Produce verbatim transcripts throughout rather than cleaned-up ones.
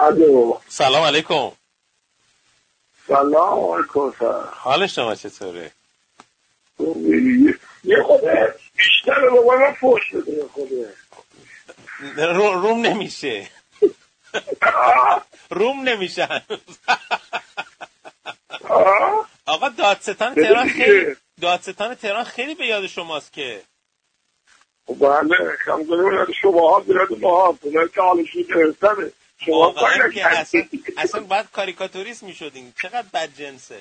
الو سلام علیکم. سلام علیکم. حال شما چطوره؟ یه خوده بیشتر به بابا من فوش بده. یه خوده رو روم نمیشه. روم نمیشه هنوز. آقا دادستان تهران خیلی دادستان تهران خیلی به یاد شماست که. بله خم کنیم شما ها بیاد ما ها بودن که حالشون گرفتنه. شما واقعا که اصلا اصلا باید کاریکاتوریست میشدین. چقدر بدجنسه.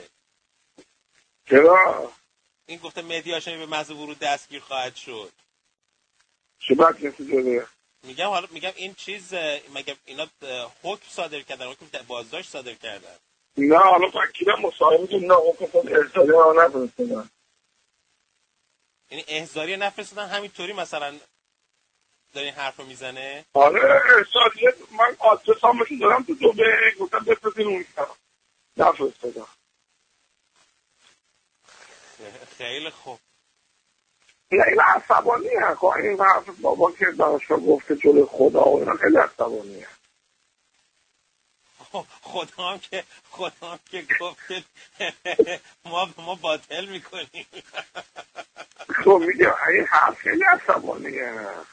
چرا؟ این گفته مهدی هاشمی به محض ورود دستگیر خواهد شد. چه بدجنسی شده؟ میگم حالا میگم این چیز مگه اینا حکم صادر کردن، حکم بازداشت صادر کردن؟ نه حالا فکرم مصاحبه که نه حکم ارسالی ها نفرستادن. یعنی احضاری نفرستادن همینطوری مثلا دارین حرف رو میزنه؟ آره ارسالیه من آدرس همشون دارم تو دوبه گفتم بفرستین اون طرف نفرستادن. خیلی خوب. نه این عصبانی هست این حرف بابا که دانشگاه گفته جلوی خدا و اینا خیلی عصبانی هست. خدا هم که خدا هم که گفته ما ما باطل میکنیم. تو میگه این حرف خیلی عصبانی هست.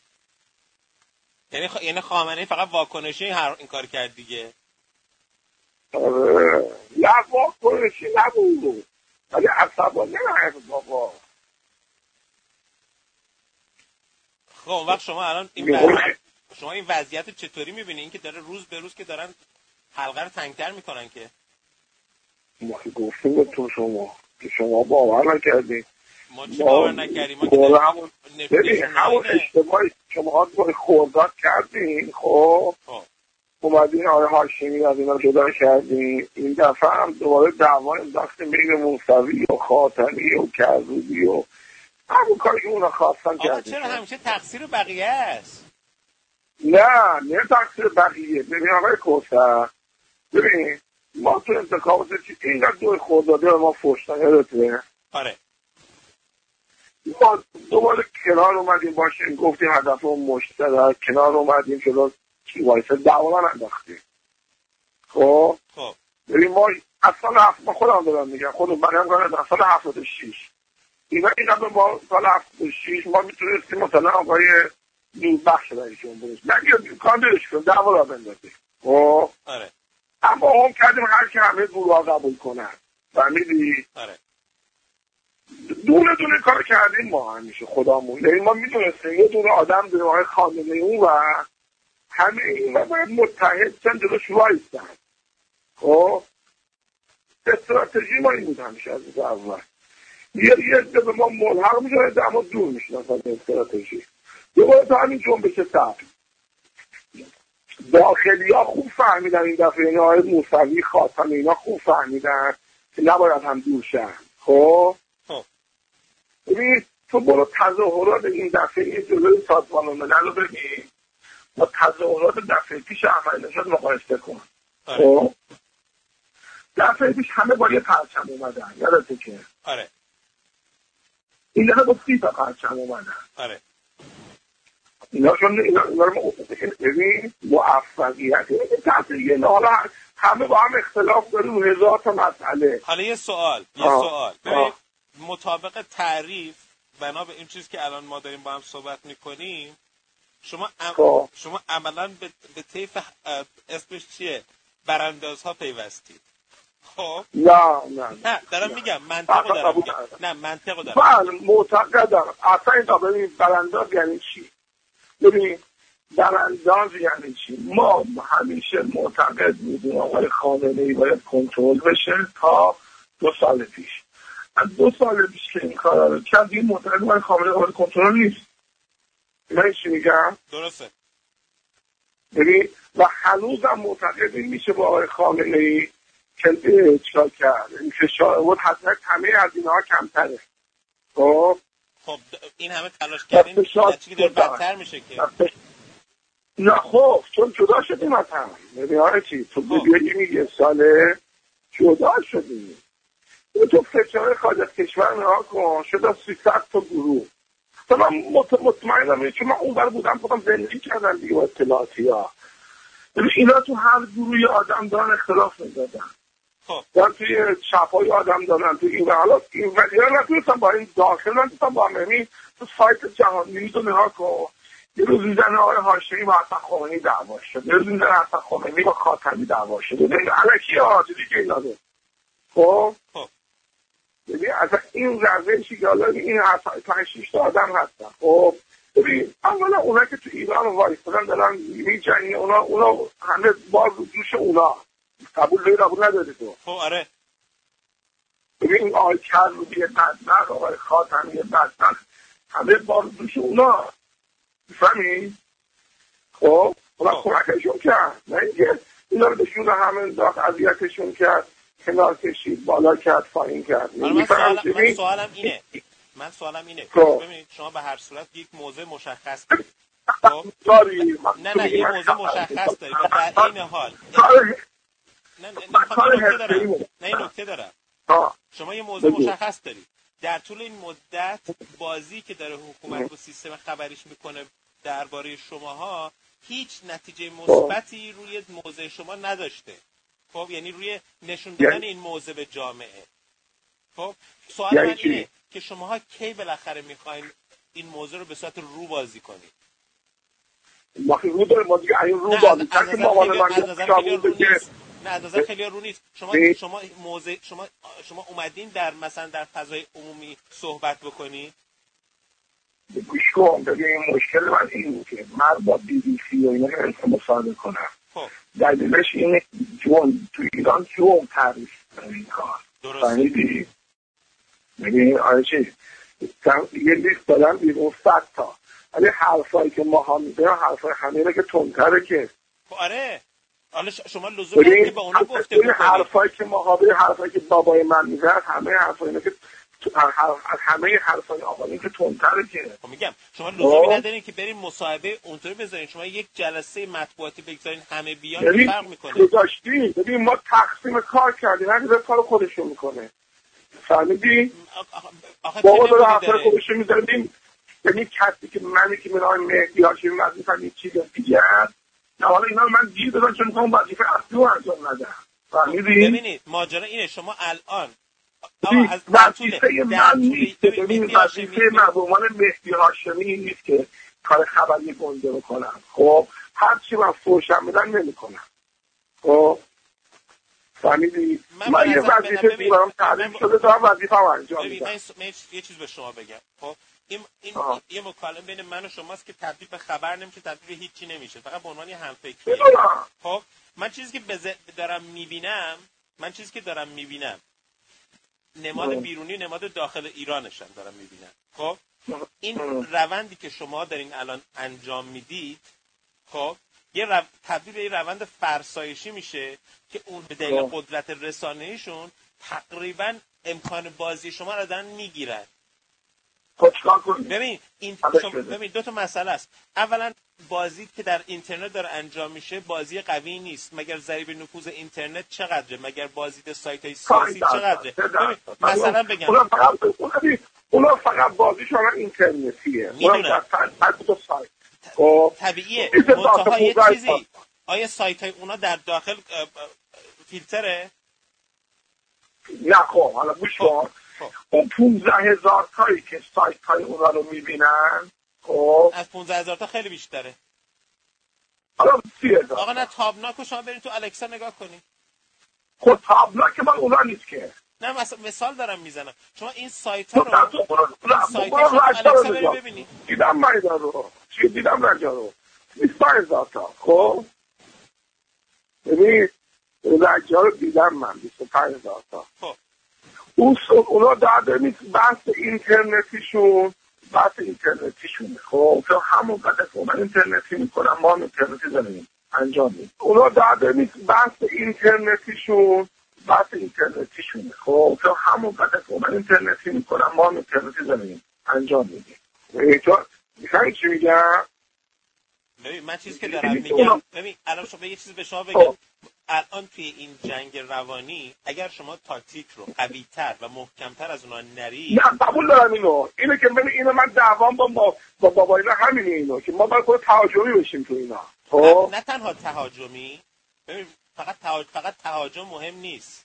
یعنی خ... یعنی خامنه‌ای فقط واکنشی این, هر... این کار کرد دیگه. آره نه واکنشی نبود ولی عصبانی هست بابا. خب اون وقت شما الان این وضعیت شما این وضعیت چطوری میبینی؟ این که داره روز به روز که دارن حلقه رو تنگتر میکنن که. ما که گفتیم به تو شما که شما باور نکردین. ما چی باور نکردیم؟ ما که همون ببین همون اشتباهی شما ها باید خورداد کردین. خب اومدین آره هاشمی از اینا جدا کردین. این دفعه هم دوباره دعوا انداختین بین موسوی و خاتمی و کروبی و همون کاری که اونا خواستن کردین. آقا چرا همیشه تقصیر بقیه است؟ نه نه تقصیر بقیه. ببین آقای کوثر ببین ما تو انتخابات اینقدر دوی خورداده ما فشتن یادته؟ آره ما دوباره کنار اومدیم باشیم گفتیم هدف اون مشترک کنار اومدیم جلو کی وایسه دعوا رو انداختیم. خب خب ببین ما اصلا هفت ما خودم دارم میگم خودم برام کنه اصلا هفتاد و شش اینا اینا به ما سال هفتاد و شش ما میتونستیم مثلا آقای این بخش رئیس جمهورش نگه کار درش کنیم دعوا را بندازیم. خب آره اما هم کردیم هر که همه گروه قبول کنن فهمیدی؟ آره دونه دونه کار کردیم ما همیشه خدامون. یعنی ما میدونستیم یه دونه آدم دونه های خامنه‌ای اون و همه این و باید متحد چند جلوش وایستن. خب استراتژی ما این بود همیشه از روز اول. یه یه ده به ما ملحق میشونه ده ما دور میشونه از این استراتژی. دوباره تا همین جنبش سبز داخلی ها خوب فهمیدن این دفعه این های موسوی خاتم اینا خوب فهمیدن که نباید هم دور شن. خب ببین تو برو تظاهرات این دفعه یه جلوی سازمان ملل رو ببین با تظاهرات دفعه پیش احمدی نژاد مقایسه کن. خب دفعه پیش همه با یه پرچم اومدن یادته که؟ آره این دفعه با سی تا پرچم اومدن. آره اینا چون اینا اینا رو ببین موفقیت تحصیل حالا همه با هم اختلاف داریم هزار تا مسئله. حالا یه سوال یه آه. سوال ببین مطابق تعریف بنا به این چیز که الان ما داریم با هم صحبت میکنیم شما ام... شما عملاً به, به طیف اسمش چیه براندازها پیوستید. خب نه نه نه دارم میگم منطقو دارم میگم نه منطقو دارم من معتقدم اصلا این تا ببین برانداز یعنی چی؟ ببین برانداز یعنی چی؟ ما همیشه معتقد بودیم آقای خامنه‌ای باید کنترل بشه تا دو سال پیش. از دو سال پیش که این کار رو کرد این معتقد آقای خامنه‌ای باید کنترل نیست. من چی میگم؟ درسته. ببین و هنوزم معتقد این میشه با آقای خامنه‌ای که چیکار کرد این فشار بود حتی همه از اینها کمتره. خب خب این همه تلاش کردیم چیزی داره بدتر میشه که نه خب چون جدا شدیم از هم. ببین آره چی تو بگیریم یه ساله جدا شدیم تو فشار خارج از کشور نها کن شده سیصد تا گروه. من مطمئنم چون من اون بر بودم خودم زندگی کردم دیگه با اطلاعاتی ها اینا تو هر گروهی آدم دارن اختلاف میدادن. خب دارن توی شبهای آدم دارن تو این و حالا این ولی ها نتونستم با این داخل نتونستم با همین تو سایت جهان نیوز رو نها کن. یه روز میزنه آقای هاشمی با حسن خمینی دعوا شد، یه روز میزنه حسن خمینی با خاتمی دعوا شد. ببین الکی ها دیدی که اینا داره. خب خب ببین اصلا این روشی که حالا این پنج شیش تا آدم هستن. خب ببین اولا اونا که تو ایران وایستادن دارن میجنگن، اونا اونا همه باز رو دوش اونا قبول داری قبول نداری تو. خب آره ببین آقای کروبی بدبخت، آقای خاتمی بدبخت همه باز رو دوش اونا میفهمی؟ خب اونا کمکشون کرد، نه اینکه اینا رو بهشون همه داخت اذیتشون کرد، کنار کشید، بالا کرد، پایین کرد. من سوالم, من سوالم اینه من سوالم اینه ببینید شما به هر صورت یک موضع مشخص دارید. خب نه نه یه موضع مشخص دارید و در این حال نه نه دارم نه این نکته دارم شما یه موضوع مشخص دارید. در طول این مدت بازی که داره حکومت و سیستم خبریش میکنه درباره شماها هیچ نتیجه مثبتی روی موضع شما نداشته. خب یعنی روی نشون دادن این موضع به جامعه. خب سوال من اینه که شماها کی بالاخره میخواین این موضوع رو به صورت رو بازی کنید؟ وقتی رو داره ما دیگه این رو بازی کنیم که مامان من بگه نه از نظر خیلی رو نیست. شما شما موضع شما شما اومدین در مثلا در فضای عمومی صحبت بکنید. گوش کن ببین مشکل من این که من با بی بی سی و اینا نمیتونم مصاحبه کنم. خب دلیلش اینه جون تو ایران جون تعریف کنه این کار. درسته. ببین آره چی یه لیست دادن بیرون صد تا ولی حرفایی که ما ها میزنیم حرفای همه اینا که تندتره که آره حالا شما لزوم نداره که با اونا گفته بکنید. حرفایی که ما ها به حرفایی که بابای من میزد همه حرفای اینا که از همه حرفای آقایون که تندتره که خب میگم شما لزومی ندارین که برین مصاحبه اونطوری بذارین. شما یک جلسه مطبوعاتی بگذارین همه بیان فرق میکنه. گذاشتی ببین ما تقسیم کار کردیم هر کار کار خودشون میکنه. فهمیدی؟ بابا داره حرفای خودشون میزنیم. یعنی کسی که منی که منای مهدی هاشمی از میکنم یک چیز دیگه هست نه حالا اینا من گیر دادن چون میخوام وظیفه اصلی رو انجام ندم. فهمیدی؟ ببینید ماجرا اینه شما الان از وظیفه من نیست. ببین وظیفه من به عنوان مهدی هاشمی نیست که کار خبری گنده بکنم. خب هرچی من فوشم میدن نمیکنم. خب فهمیدی؟ من یه وظیفه دیگرم تعریف شده دارم وظیفه رو انجام میدم. من یه چیز به شما بگم. خب این این یه مکالمه بین من و شماست که تبدیل به خبر نمیشه، تبدیل به هیچی نمیشه، فقط به عنوان یه همفکریه. خب من چیزی که بز... دارم میبینم من چیزی که دارم میبینم نماد بیرونی نماد داخل ایرانشم دارم میبینم. خب این روندی که شما دارین الان انجام میدید خب یه رو... تبدیل به یه روند فرسایشی میشه که اون به دلیل قدرت رسانه‌ایشون تقریبا امکان بازی شما رو دارن میگیرن. ببین این شما... ببین دو تا مسئله است. اولا بازی که در اینترنت داره انجام میشه بازی قوی نیست. مگر ضریب نفوذ اینترنت چقدره؟ مگر بازدید سایت‌های سیاسی چقدره؟ ببین مثلا بگم اونا فقط اونا فقط بازیشون اینترنتیه. میدونم سایت طبیعیه. منتها یه چیزی آیا سایت‌های اونا در داخل فیلتره؟ نه خب حالا گوش کن. اون پونزده هزار تایی که سایت های اونا رو میبینن خب از پونزده هزار تا خیلی بیشتره. حالا سی هزار آقا نه تابناکو شما برین تو الکسا نگاه کنی. خب تابناک من اونا نیست که نه مثال دارم میزنم. شما این سایت ها رو این سایت ها رو الکسا برین ببینید. دیدم من اینا رو چی دیدم رجا رو بیست هزار تا خب ببین رجا رو دیدم من بیست و پنج هزار تا خب اون اونا در نیست بحث اینترنتیشون بحث اینترنتیشونه. خب که همون قدر که من اینترنتی میکنم ما هم اینترنتی زنیم انجام میدیم. اونا در نیست بحث اینترنتیشون بحث اینترنتیشونه. خب که همون قدر که من اینترنتی میکنم ما هم اینترنتی زنیم انجام میدیم. تو میخوایی چی میگم؟ ببین من چیزی که دارم میگم ببین الان شما یه چیز به شما بگم. الان توی این جنگ روانی اگر شما تاکتیک رو قوی‌تر و محکم‌تر از اونا نری نه قبول دارم اینو اینو که ببین اینو من دعوام با با بابا اینا همینه اینو که ما باید خود تهاجمی بشیم تو اینا. خب نه تنها تهاجمی، ببین فقط تهاج... فقط تهاجم مهم نیست،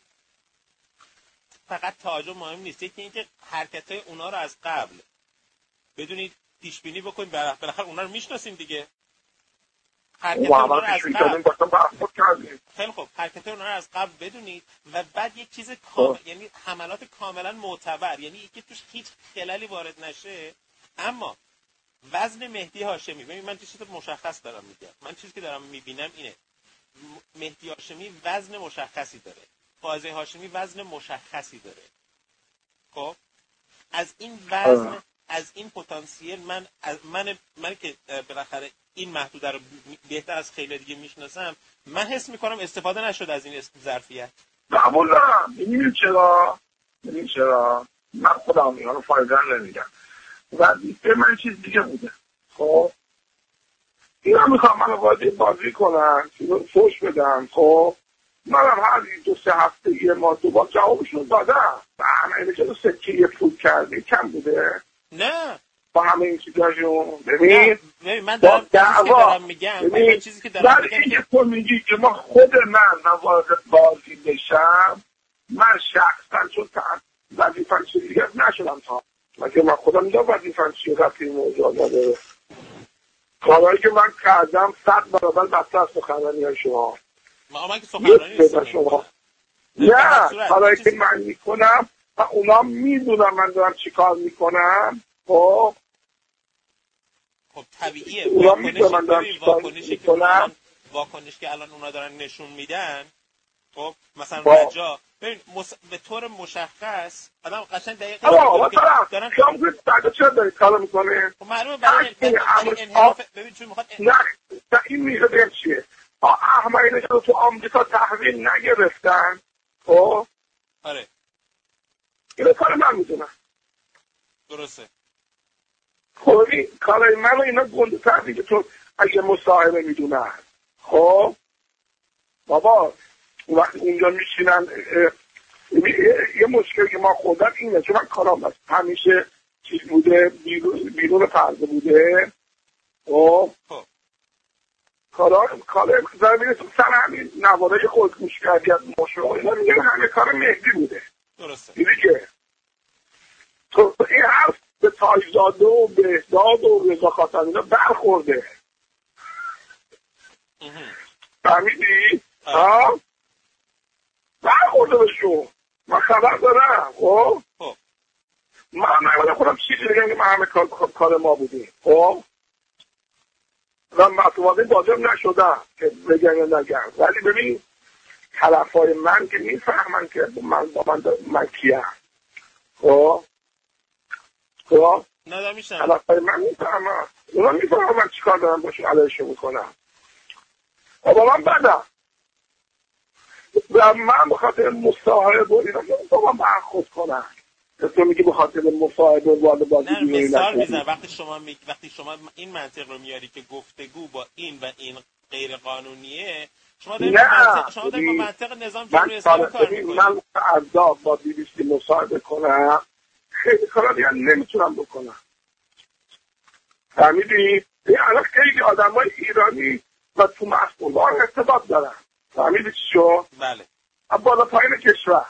فقط تهاجم مهم نیست، یکی اینکه حرکتای اونا رو از قبل بدونید پیش بینی بکنید، بالاخره اونا رو میشناسیم دیگه. حرکت اونا رو از قبل خیلی خوب حرکت اونا رو از قبل بدونید و بعد یک چیز کامل، یعنی حملات کاملا معتبر، یعنی که توش هیچ خلالی وارد نشه. اما وزن مهدی هاشمی، ببین من چیزی رو مشخص دارم میگم، من چیزی که دارم میبینم اینه، مهدی هاشمی وزن مشخصی داره، فائزه هاشمی وزن مشخصی داره. خب از این وزن، از این پتانسیل، من از من من که بالاخره این محدوده رو بهتر از خیلی دیگه میشناسم، من حس میکنم استفاده نشد از این ظرفیت. قبول دارم. ببینید چرا ببینید چرا من خودم اینا رو فایده نمیگم و دیگه من چیز دیگه بوده. خب اینا میخوام منو بازی بازی کنن، فوش بدن. خب منم هر دو سه هفته یه ما دو بار جوابشون دادم و همه اینه که دو سکه یه فوت کردی کم بوده. نه با همه این چیزاشون ببین من دارم چیزی که دارم میگم ببین چیزی که دارم میگم اینکه تو میگی که ما خود من وارد بازی بشم، من شخصا چون وظیفه‌ام چیز دیگه نشدم تا مگه من خودم میدونم وظیفه‌ام چیه رفتی این موضوع نداره. کارهایی که من کردم صد برابر بسته از سخنرانی های شما. ما من که سخنرانی نیستم شما نه کارهایی که من میکنم و اونا میدونم من دارم چی کار میکنم. خب خب طبیعیه واکنشی واکنشی که الان واکنش که الان اونا دارن نشون میدن. خب مثلا رجا ببین مس... به طور مشخص آدم قشنگ دقیقاً دارن شما بعد چرا دارید کار میکنه؟ خب معلومه برای انحراف ببین چون میخواد نه این میشه بگم چیه احمدی نژاد تو آمریکا تحویل نگرفتن. خب آره اینو کار من میدونم درسته. خب این کارای من و اینا گنده تر دیگه تو اگه مصاحبه میدونن. خب بابا وقتی اونجا میشینن یه مشکلی که ما خوردم اینه چون من کارام هست همیشه چیز بوده بیرون, بیرون پرده بوده. خب کارا کار زمینه تو سر همین نوارای خود گوش کردی از مشروع اینا میگن همه کار مهدی بوده. درسته دیدی که تو این حرف به تاجزاده و بهداد و رضا خاتمی اینا برخورده. فهمیدی؟ ها؟ برخورده بهشون من خبر دارم. خب من نمیدونم خودم چیزی بگم که من همه کار, کار ما بودیم. خب من مطلوباتی بازم نشدم که بگم یا نگم ولی ببین طرفای من که میفهمن که من با من من کیم. خب خب ندارم میشنم طرفای من میفهمن اونا میفهمن من چیکار دارم باشون علیهشون میکنم و با من بدم و من بخاطر مصاحبه بودیدم با من برخورد کنم. تو میگی بخاطر مصاحبه وارد بازی نه مثال میزنم وقتی شما می... وقتی شما این منطق رو میاری که گفتگو با این و این غیر قانونیه شما دارید با منطق شما دارید با منطق نظام جمهوری اسلامی کار میکنید. من از با بی بی سی مصاحبه کنم خیلی کارا دیگه نمیتونم بکنم. فهمیدی؟ الان خیلی آدمای ایرانی و تو مسئولان ارتباط دارن. فهمیدی چی شو؟ بله. از بالا پایین کشور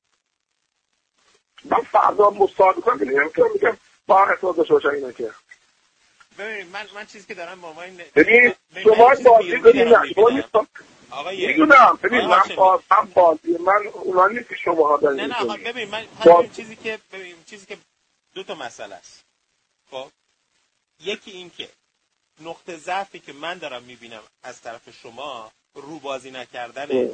من فردا مصاحبه کنم که نمیتونم میگم با ارتباط داشته باشن اینا که ببینید من من چیزی که دارم با ما این ببین شما بازی ببینید شما نیستم آقا میدونم ببین من باز هم بازی من اونا نیست که شما ها دارید. نه نه آقا ببین من همین چیزی که ببین چیزی که دو تا مسئله است. خب یکی این که نقطه ضعفی که من دارم میبینم از طرف شما رو بازی نکردنه.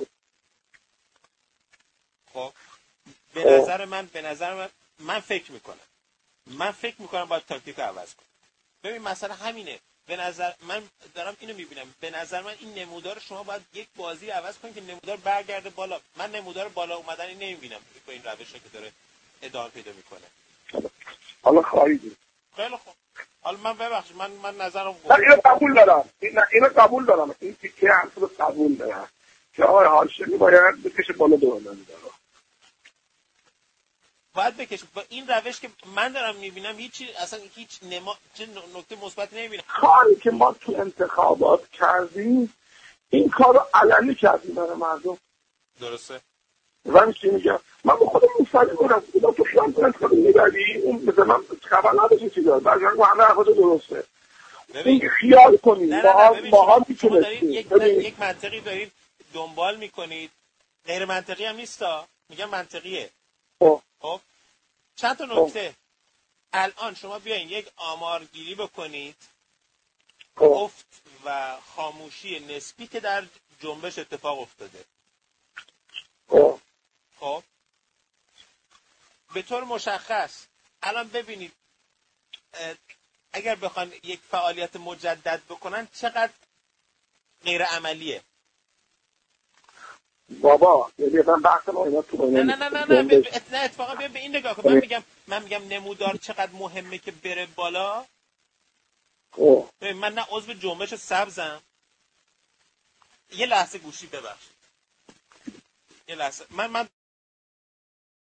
خب به نظر من به نظر من من فکر میکنم من فکر میکنم باید تاکتیک عوض کنم. ببین مثلا همینه به نظر من دارم اینو میبینم به نظر من این نمودار شما باید یک بازی عوض کنید که نمودار برگرده بالا. من نمودار بالا اومدنی نمیبینم با این روشی که داره ادامه پیدا میکنه. حالا خواهیدی خیلی خوب حالا من ببخشید من من نظرم گفتم اینو قبول دارم این اینو قبول دارم این تیکه حرف رو قبول دارم که آقای هاشمی باید بکشه بالا دوران داره. باید بکشید. با این روش که من دارم میبینم هیچی اصلا هیچ نما چه نکته مثبتی نمیبینم. کاری که ما تو انتخابات کردیم این کارو علنی کردیم برای مردم. درسته. من چی میگم؟ من با خودم مستقیم بودم بودم تو خیام تو انتخاب میبری اون مثل من خبر نداشتی چی دار بعد من همه حرفات درسته. این خیال کنید با هم میتونستیم یک, یک منطقی دارید دنبال میکنید غیر منطقی هم نیستا میگم منطقیه. خب خب چند تا نکته الان شما بیاین یک آمارگیری بکنید افت و خاموشی نسبی که در جنبش اتفاق افتاده. خب خب به طور مشخص الان ببینید اگر بخوان یک فعالیت مجدد بکنن چقدر غیر عملیه. بابا یعنی من بحث ما اینا تو نه نه نه نه نه نه اتفاقا بیا به این نگاه کن. من میگم من میگم نمودار چقدر مهمه که بره بالا. خب من نه عضو جنبش سبزم. یه لحظه گوشی ببخشید. یه لحظه من من